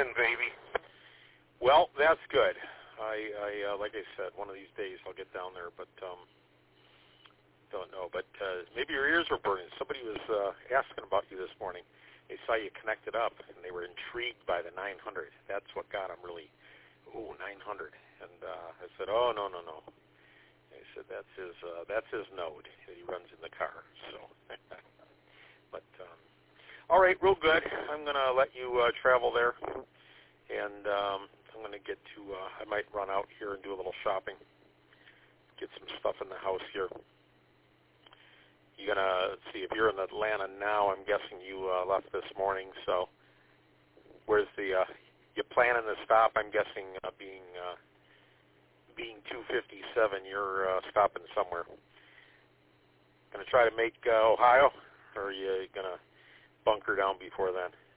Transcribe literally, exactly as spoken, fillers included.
in, baby. Well, that's good. I, I uh, like I said, one of these days I'll get down there, but um, don't know. But uh, maybe your ears were burning. Somebody was uh, asking about you this morning. They saw you connected up, and they were intrigued by the nine hundred. That's what got them really, ooh, nine hundred. And uh, I said, oh, no, no, no. They said that's his uh, that's his node that he runs in the car. So, but um, all right, real good. I'm going to let you uh, travel there, and um, I'm going to get to. Uh, I might run out here and do a little shopping, get some stuff in the house here. You're going to see if you're in Atlanta now. I'm guessing you uh, left this morning. So, where's the? Uh, you planning to stop? I'm guessing uh, being uh, being two fifty-seven. You're uh, stopping somewhere. Going to try to make uh, Ohio, or are you going to bunker down before then?